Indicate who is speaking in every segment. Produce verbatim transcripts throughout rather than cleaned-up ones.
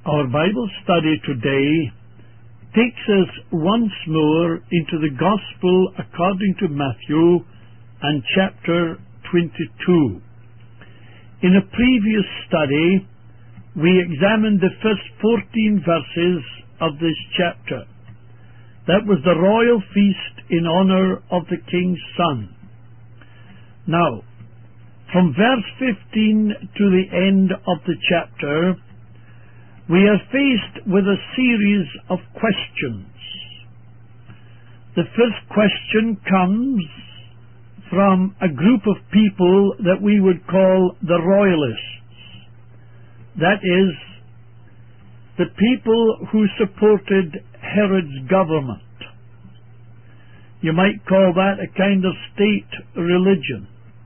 Speaker 1: Our Bible study today takes us once more into the Gospel according to Matthew and chapter twenty-two. In a previous study, we examined the first fourteen verses of this chapter. That was the royal feast in honor of the king's son. Now, from verse fifteen to the end of the chapter, we are faced with a series of questions. The first question comes from a group of people that we would call the royalists. That is, the people who supported Herod's government. You might call that a kind of state religion.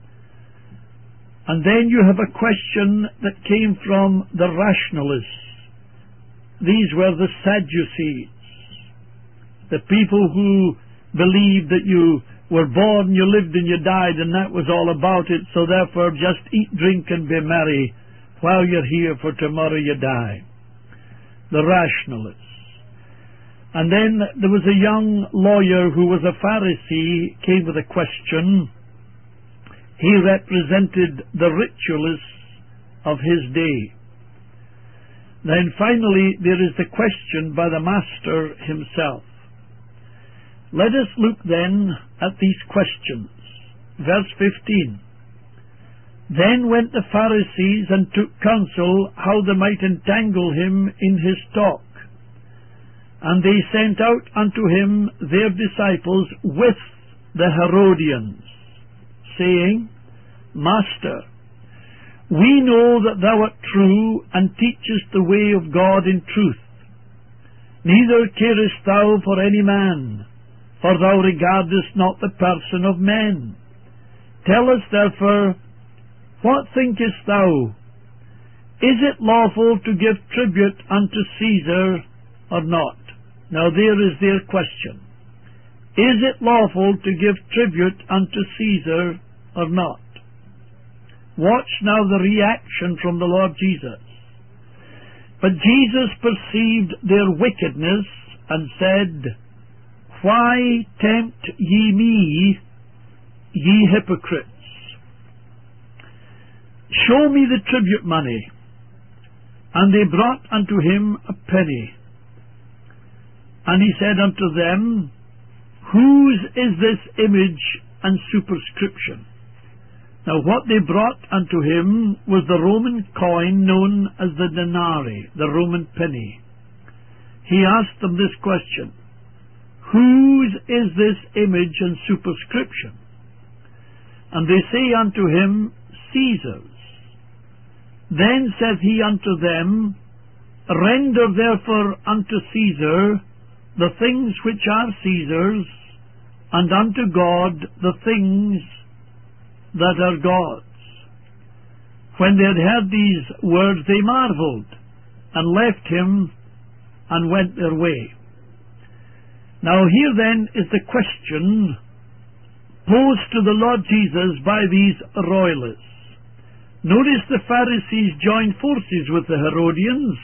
Speaker 1: And then you have a question that came from the rationalists. These were the Sadducees, the people who believed that you were born, you lived and you died, and that was all about it, so therefore just eat, drink and be merry while you're here, for tomorrow you die. The rationalists. And then there was a young lawyer who was a Pharisee, came with a question. He represented the ritualists of his day. Then finally there is the question by the Master himself. Let us look then at these questions. Verse fifteen. Then went the Pharisees and took counsel how they might entangle him in his talk. And they sent out unto him their disciples with the Herodians, saying, Master, we know that thou art true, and teachest the way of God in truth. Neither carest thou for any man, for thou regardest not the person of men. Tell us therefore, what thinkest thou? Is it lawful to give tribute unto Caesar or not? Now there is their question. Is it lawful to give tribute unto Caesar or not? Watch now the reaction from the Lord Jesus. But Jesus perceived their wickedness and said, Why tempt ye me, ye hypocrites? Show me the tribute money. And they brought unto him a penny. And he said unto them, Whose is this image and superscription? Now what they brought unto him was the Roman coin known as the denarii, the Roman penny. He asked them this question, Whose is this image and superscription? And they say unto him, Caesar's. Then saith he unto them, Render therefore unto Caesar the things which are Caesar's, and unto God the things that are God's. When they had heard these words, they marveled, and left him, and went their way. Now here then is the question posed to the Lord Jesus by these royalists. Notice the Pharisees joined forces with the Herodians,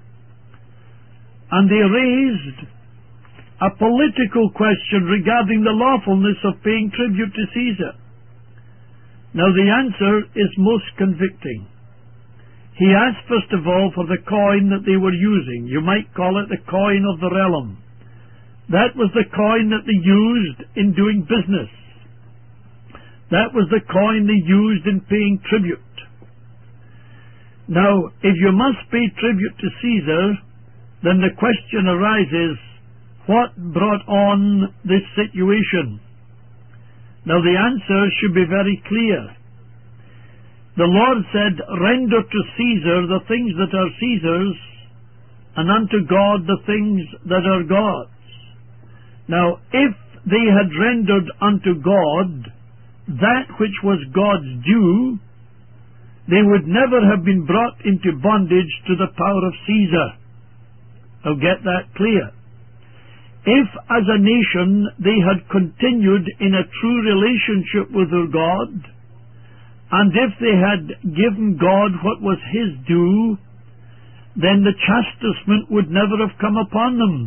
Speaker 1: and they raised a political question regarding the lawfulness of paying tribute to Caesar. Now the answer is most convicting. He asked first of all for the coin that they were using. You might call it the coin of the realm. That was the coin that they used in doing business. That was the coin they used in paying tribute. Now, if you must pay tribute to Caesar, then the question arises, what brought on this situation? Now the answer should be very clear. The Lord said, Render to Caesar the things that are Caesar's, and unto God the things that are God's. Now if they had rendered unto God that which was God's due, they would never have been brought into bondage to the power of Caesar. Now get that clear. If as a nation they had continued in a true relationship with their God, and if they had given God what was His due, then the chastisement would never have come upon them.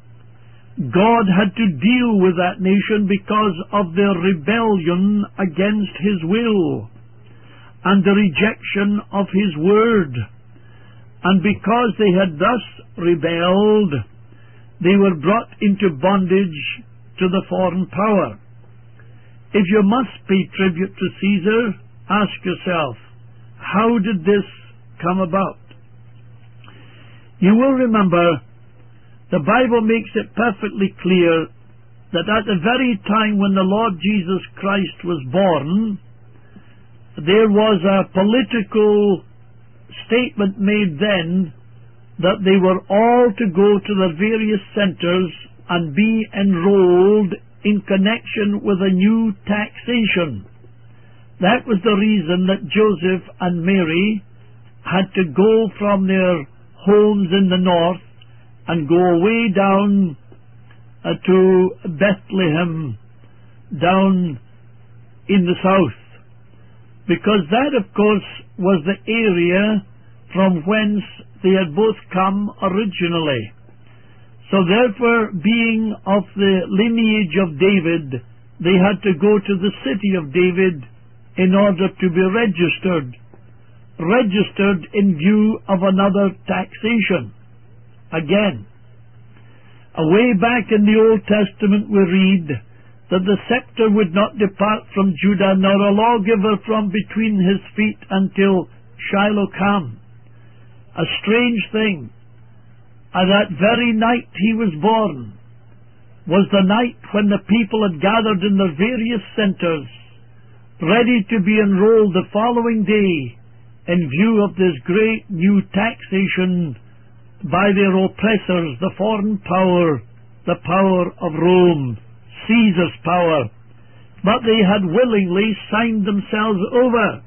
Speaker 1: God had to deal with that nation because of their rebellion against His will and the rejection of His word. And because they had thus rebelled, they were brought into bondage to the foreign power. If you must pay tribute to Caesar, ask yourself, how did this come about? You will remember the Bible makes it perfectly clear that at the very time when the Lord Jesus Christ was born, there was a political statement made then that they were all to go to the various centers and be enrolled in connection with a new taxation. That was the reason that Joseph and Mary had to go from their homes in the north and go away down uh, to Bethlehem, down in the south, because that, of course, was the area from whence they had both come originally. So therefore, being of the lineage of David, they had to go to the city of David in order to be registered, registered in view of another taxation. Again, away back in the Old Testament we read that the scepter would not depart from Judah, nor a lawgiver from between his feet until Shiloh come. A strange thing. On that very night he was born was the night when the people had gathered in their various centers, ready to be enrolled the following day in view of this great new taxation by their oppressors, the foreign power, the power of Rome, Caesar's power. But they had willingly signed themselves over.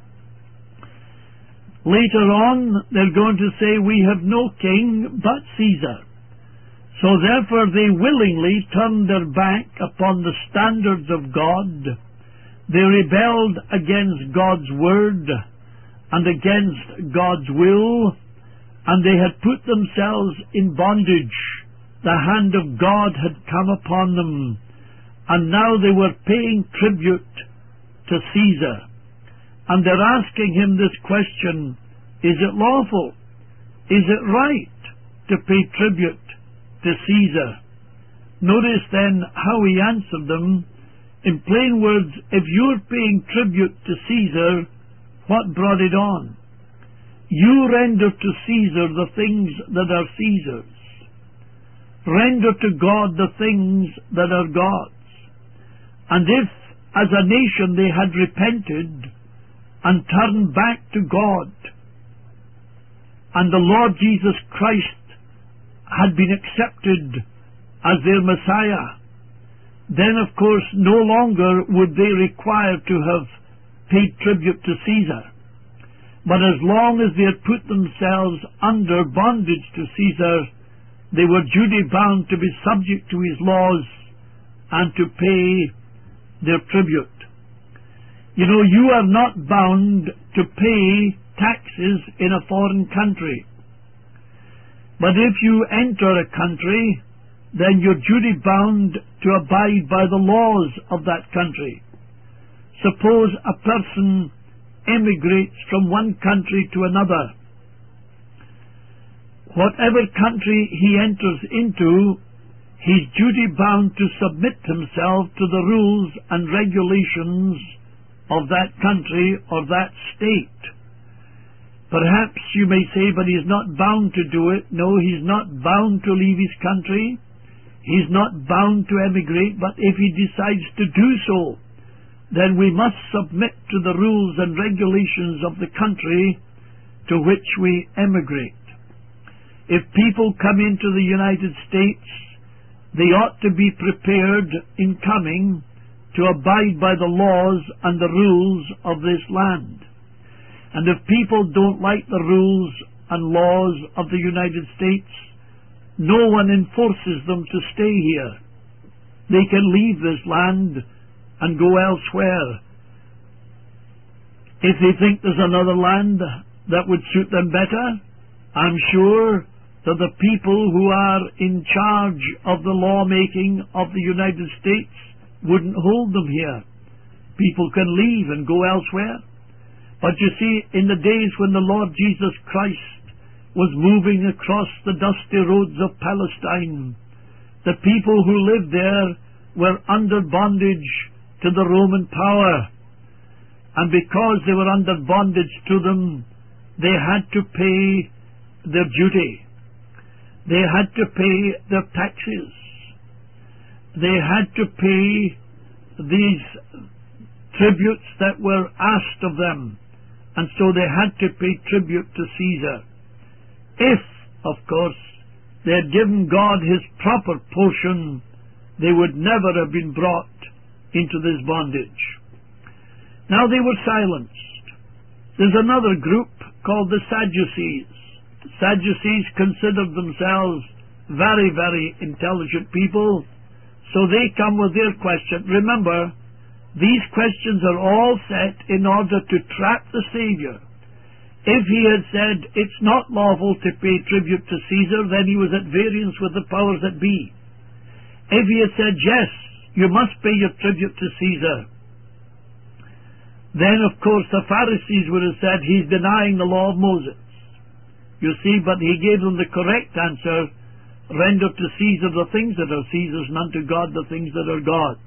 Speaker 1: Later on, they're going to say, we have no king but Caesar. So therefore they willingly turned their back upon the standards of God. They rebelled against God's word and against God's will, and they had put themselves in bondage. The hand of God had come upon them, and now they were paying tribute to Caesar. And they're asking him this question, is it lawful? Is it right to pay tribute to Caesar? Notice then how he answered them. In plain words, if you're paying tribute to Caesar, what brought it on? You render to Caesar the things that are Caesar's. Render to God the things that are God's. And if, as a nation, they had repented and turned back to God, and the Lord Jesus Christ had been accepted as their Messiah, then of course no longer would they require to have paid tribute to Caesar. But as long as they had put themselves under bondage to Caesar, they were duty bound to be subject to his laws and to pay their tribute. You know, you are not bound to pay taxes in a foreign country. But if you enter a country, then you're duty bound to abide by the laws of that country. Suppose a person emigrates from one country to another. Whatever country he enters into, he's duty bound to submit himself to the rules and regulations of that country or that state. Perhaps you may say, but he's not bound to do it. No, he's not bound to leave his country. He's not bound to emigrate, but if he decides to do so, then we must submit to the rules and regulations of the country to which we emigrate. If people come into the United States, they ought to be prepared in coming to abide by the laws and the rules of this land. And if people don't like the rules and laws of the United States, no one enforces them to stay here. They can leave this land and go elsewhere. If they think there's another land that would suit them better, I'm sure that the people who are in charge of the lawmaking of the United States wouldn't hold them here. People can leave and go elsewhere. But you see, in the days when the Lord Jesus Christ was moving across the dusty roads of Palestine, the people who lived there were under bondage to the Roman power. And because they were under bondage to them, they had to pay their duty. They had to pay their taxes. They had to pay these tributes that were asked of them. And so they had to pay tribute to Caesar. If, of course, they had given God his proper portion, they would never have been brought into this bondage. Now they were silenced. There's another group called the Sadducees. The Sadducees considered themselves very, very intelligent people, so they come with their question. Remember, these questions are all set in order to trap the Savior. If he had said, it's not lawful to pay tribute to Caesar, then he was at variance with the powers that be. If he had said, yes, you must pay your tribute to Caesar, then of course the Pharisees would have said, he's denying the law of Moses. You see, but he gave them the correct answer, render to Caesar the things that are Caesar's, and unto God the things that are God's.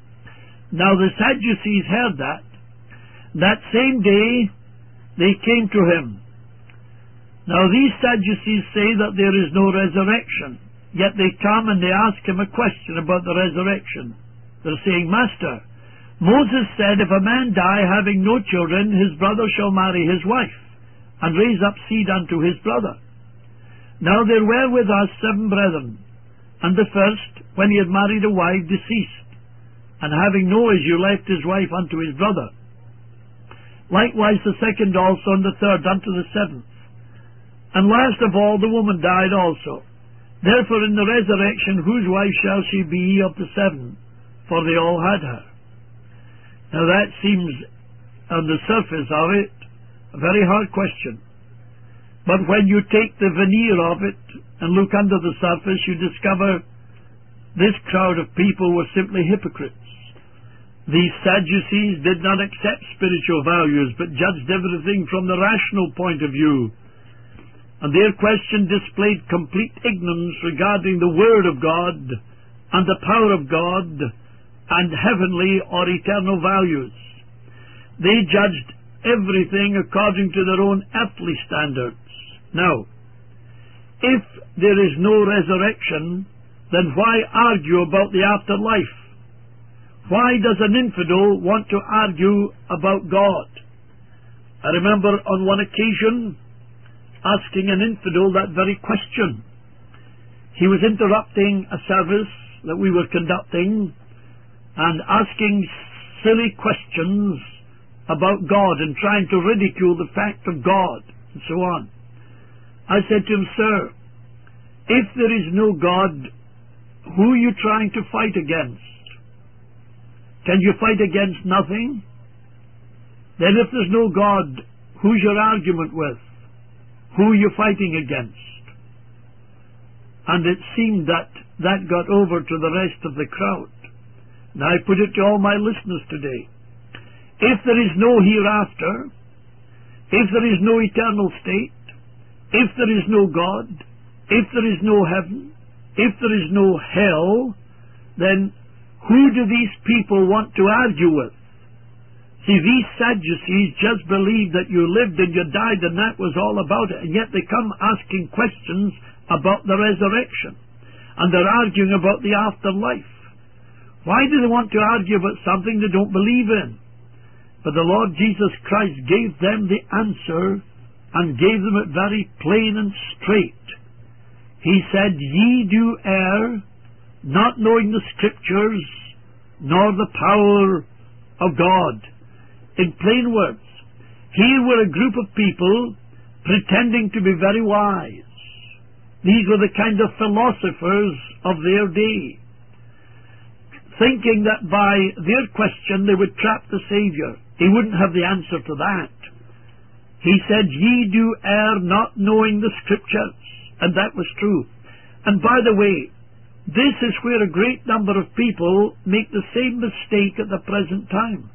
Speaker 1: Now the Sadducees heard that. That same day, they came to him. Now these Sadducees say that there is no resurrection, yet they come and they ask him a question about the resurrection. They're saying, Master, Moses said, if a man die having no children, his brother shall marry his wife, and raise up seed unto his brother. Now there were with us seven brethren, and the first, when he had married a wife, deceased, and having no issue left his wife unto his brother. Likewise the second also, and the third unto the seventh. And last of all the woman died also. Therefore in the resurrection whose wife shall she be of the seven? For they all had her. Now that seems, on the surface of it, a very hard question. But when you take the veneer of it and look under the surface, you discover this crowd of people were simply hypocrites. These Sadducees did not accept spiritual values, but judged everything from the rational point of view. And their question displayed complete ignorance regarding the Word of God and the power of God and heavenly or eternal values. They judged everything according to their own earthly standards. Now, if there is no resurrection, then why argue about the afterlife? Why does an infidel want to argue about God? I remember on one occasion asking an infidel that very question. He was interrupting a service that we were conducting and asking silly questions about God and trying to ridicule the fact of God and so on. I said to him, Sir, if there is no God, who are you trying to fight against? Can you fight against nothing? Then if there's no God, who's your argument with? Who are you fighting against? And it seemed that that got over to the rest of the crowd. Now I put it to all my listeners today. If there is no hereafter, if there is no eternal state, if there is no God, if there is no heaven, if there is no hell, then who do these people want to argue with? See, these Sadducees just believed that you lived and you died and that was all about it, and yet they come asking questions about the resurrection, and they're arguing about the afterlife. Why do they want to argue about something they don't believe in? But the Lord Jesus Christ gave them the answer and gave them it very plain and straight. He said, Ye do err, not knowing the Scriptures, nor the power of God. In plain words, here were a group of people pretending to be very wise. These were the kind of philosophers of their day, thinking that by their question they would trap the Savior. He wouldn't have the answer to that. He said, "Ye do err, not knowing the Scriptures." And that was true. And by the way, this is where a great number of people make the same mistake at the present time.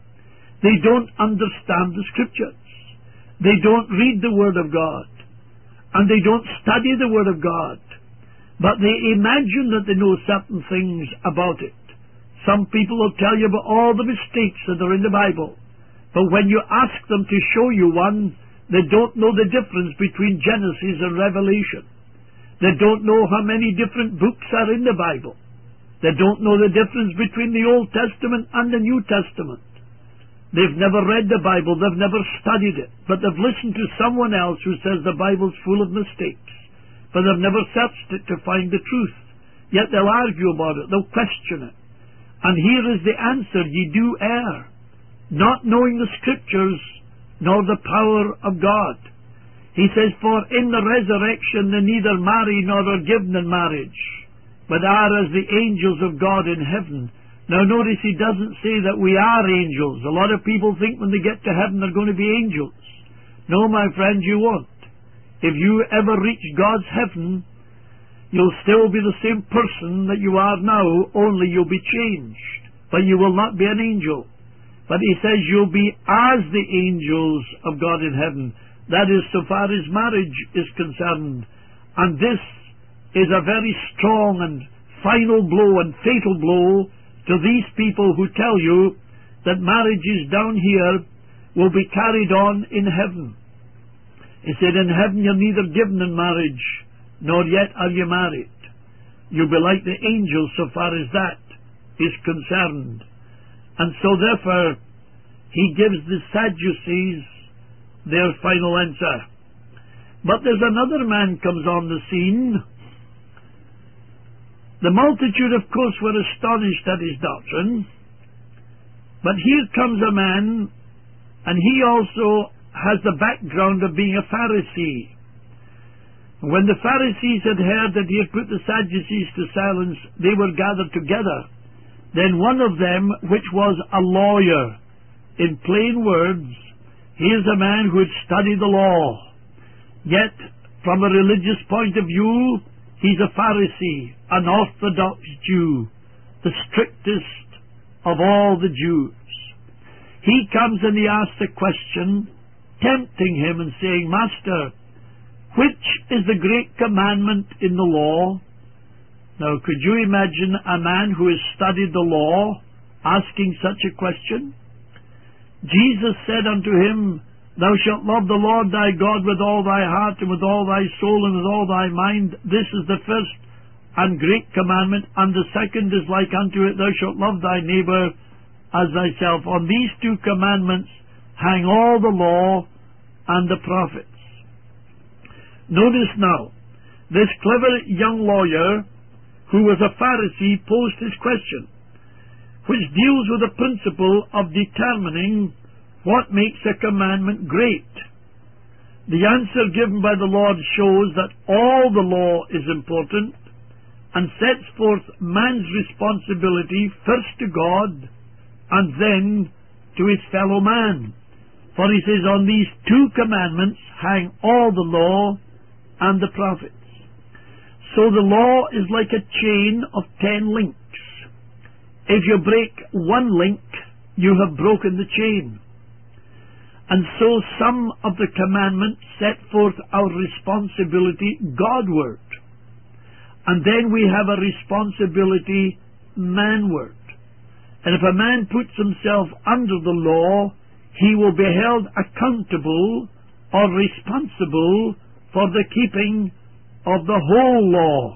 Speaker 1: They don't understand the Scriptures. They don't read the Word of God. And they don't study the Word of God. But they imagine that they know certain things about it. Some people will tell you about all the mistakes that are in the Bible. But when you ask them to show you one, they don't know the difference between Genesis and Revelation. They don't know how many different books are in the Bible. They don't know the difference between the Old Testament and the New Testament. They've never read the Bible. They've never studied it. But they've listened to someone else who says the Bible's full of mistakes. But they've never searched it to find the truth. Yet they'll argue about it. They'll question it. And here is the answer: ye do err, not knowing the Scriptures, nor the power of God. He says, "For in the resurrection they neither marry nor are given in marriage, but are as the angels of God in heaven." Now notice he doesn't say that we are angels. A lot of people think when they get to heaven they're going to be angels. No, my friends, you won't. If you ever reach God's heaven, you'll still be the same person that you are now, only you'll be changed. But you will not be an angel. But he says you'll be as the angels of God in heaven. That is, so far as marriage is concerned. And this is a very strong and final blow and fatal blow to these people who tell you that marriages down here will be carried on in heaven. He said, in heaven you're neither given in marriage, nor yet are you married. You'll be like the angels so far as that is concerned. And so therefore, he gives the Sadducees their final answer. But there's another man comes on the scene. The multitude, of course, were astonished at his doctrine. But here comes a man, and he also has the background of being a Pharisee. When the Pharisees had heard that he had put the Sadducees to silence, they were gathered together. Then one of them, which was a lawyer, in plain words, he is a man who had studied the law. Yet, from a religious point of view, he's a Pharisee, an Orthodox Jew, the strictest of all the Jews. He comes and he asks a question, tempting him and saying, "Master, which is the great commandment in the law?" Now, could you imagine a man who has studied the law asking such a question? Jesus said unto him, "Thou shalt love the Lord thy God with all thy heart, and with all thy soul, and with all thy mind. This is the first and great commandment, and the second is like unto it, thou shalt love thy neighbour as thyself. On these two commandments hang all the law and the prophets." Notice now, this clever young lawyer, who was a Pharisee, posed his question, which deals with the principle of determining what makes a commandment great. The answer given by the Lord shows that all the law is important and sets forth man's responsibility first to God and then to his fellow man. For he says, on these two commandments hang all the law and the prophets. So the law is like a chain of ten links. If you break one link, you have broken the chain. And so some of the commandments set forth our responsibility Godward. And then we have a responsibility manward. And if a man puts himself under the law, he will be held accountable or responsible for the keeping of the whole law.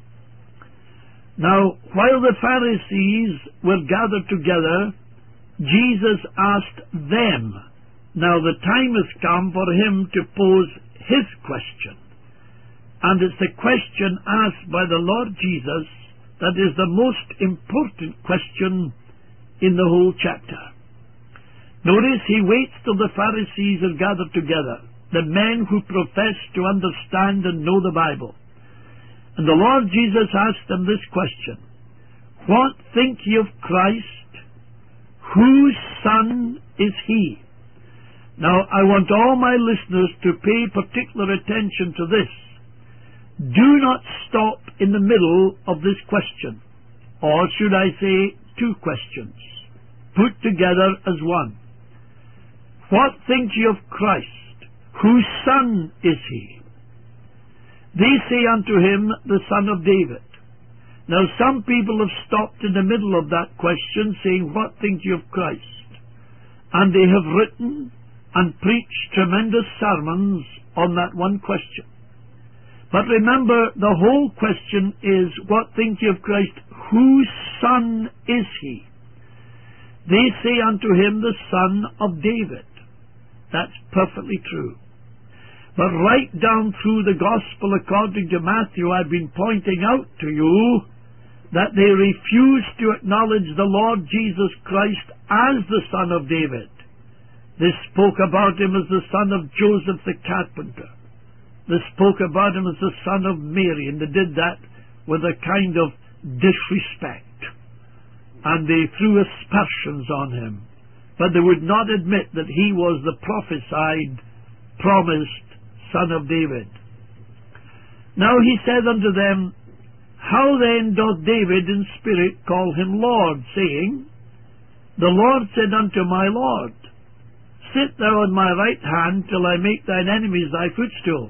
Speaker 1: Now, while the Pharisees were gathered together, Jesus asked them. Now the time has come for him to pose his question. And it's the question asked by the Lord Jesus that is the most important question in the whole chapter. Notice he waits till the Pharisees are gathered together, the men who profess to understand and know the Bible. And the Lord Jesus asked them this question: "What think ye of Christ? Whose son is he?" Now, I want all my listeners to pay particular attention to this. Do not stop in the middle of this question, or should I say two questions, put together as one. What think ye of Christ? Whose son is he? They say unto him, the son of David. Now some people have stopped in the middle of that question, saying, what think ye of Christ? And they have written and preached tremendous sermons on that one question. But remember, the whole question is, what think ye of Christ? Whose son is he? They say unto him, the son of David. That's perfectly true. But right down through the Gospel according to Matthew, I've been pointing out to you that they refuse to acknowledge the Lord Jesus Christ as the son of David. They spoke about him as the son of Joseph the carpenter. They spoke about him as the son of Mary, and they did that with a kind of disrespect. And they threw aspersions on him. But they would not admit that he was the prophesied, promised son of David. Now he said unto them, how then doth David in spirit call him Lord, saying, the Lord said unto my Lord, sit thou on my right hand till I make thine enemies thy footstool.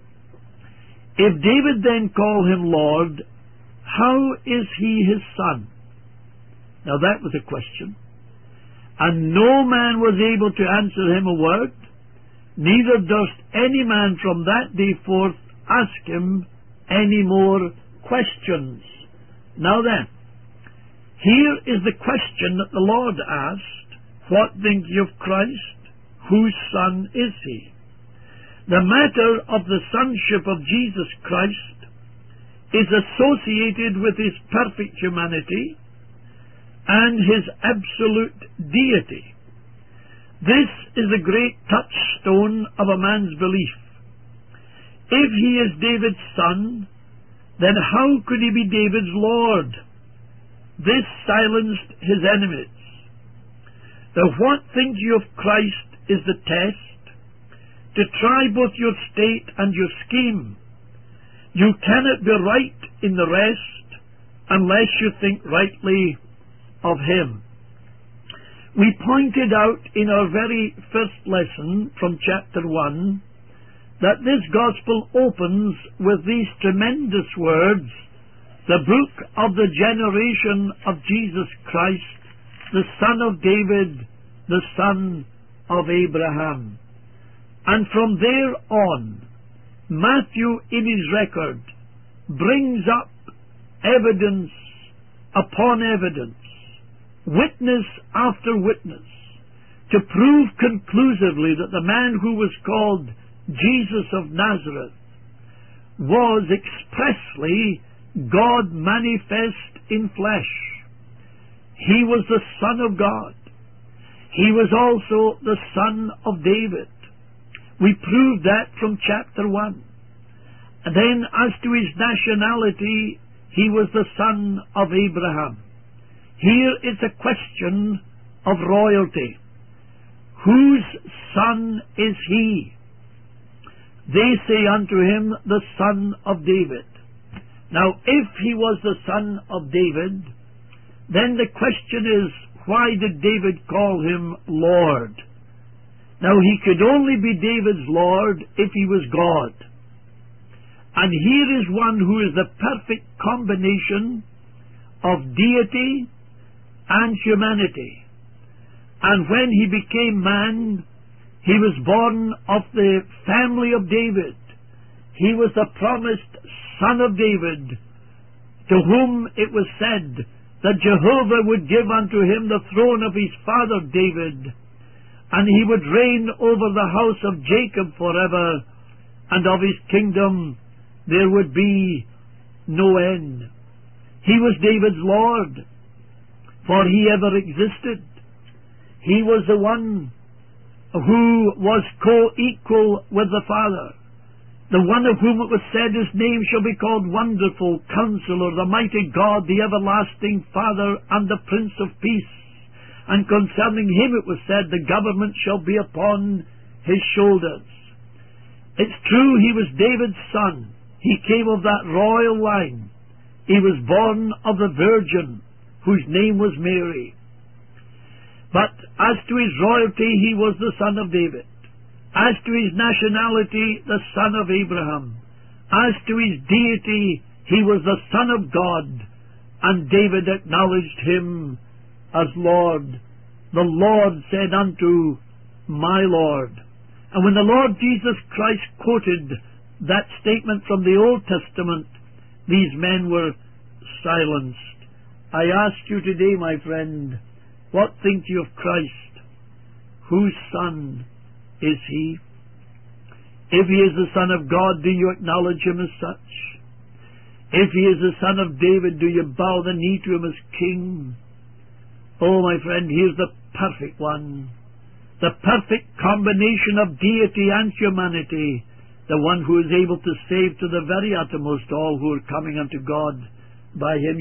Speaker 1: If David then call him Lord, how is he his son? Now that was a question. And no man was able to answer him a word, neither durst any man from that day forth ask him any more questions. Now then, here is the question that the Lord asked, what think ye of Christ? Whose son is he? The matter of the sonship of Jesus Christ is associated with his perfect humanity and his absolute deity. This is the great touchstone of a man's belief. If he is David's son, then how could he be David's Lord? This silenced his enemies. The what think ye of Christ is the test to try both your state and your scheme. You cannot be right in the rest unless you think rightly of him. We pointed out in our very first lesson from chapter one that this gospel opens with these tremendous words, the book of the generation of Jesus Christ, the son of David, the son of Abraham. And from there on, Matthew in his record brings up evidence upon evidence, witness after witness, to prove conclusively that the man who was called Jesus of Nazareth was expressly God manifest in flesh. He was the Son of God. He was also the Son of David. We proved that from chapter one. And then as to his nationality, he was the son of Abraham. Here is a question of royalty. Whose son is he? They say unto him, the son of David. Now, if he was the son of David, then the question is, why did David call him Lord? Now, he could only be David's Lord if he was God. And here is one who is the perfect combination of deity and humanity. And when he became man, he was born of the family of David. He was the promised son of David, to whom it was said that Jehovah would give unto him the throne of his father David, and he would reign over the house of Jacob forever, and of his kingdom there would be no end. He was David's Lord, for he ever existed. He was the one who was co-equal with the Father, the one of whom it was said his name shall be called Wonderful, Counselor, the Mighty God, the Everlasting Father, and the Prince of Peace. and concerning him it was said, the government shall be upon his shoulders. It's true, he was David's son. He came of that royal line. He was born of the Virgin, whose name was Mary. But as to his royalty, he was the son of David. As to his nationality, the son of Abraham. As to his deity, he was the Son of God, and David acknowledged him as Lord. The Lord said unto my Lord. And when the Lord Jesus Christ quoted that statement from the Old Testament, these men were silenced. I ask you today, my friend, what think you of Christ? Whose son is he? If he is the Son of God, do you acknowledge him as such? If he is the Son of David, do you bow the knee to him as King? Oh, my friend, here's the perfect one. The perfect combination of deity and humanity. The one who is able to save to the very uttermost all who are coming unto God by him.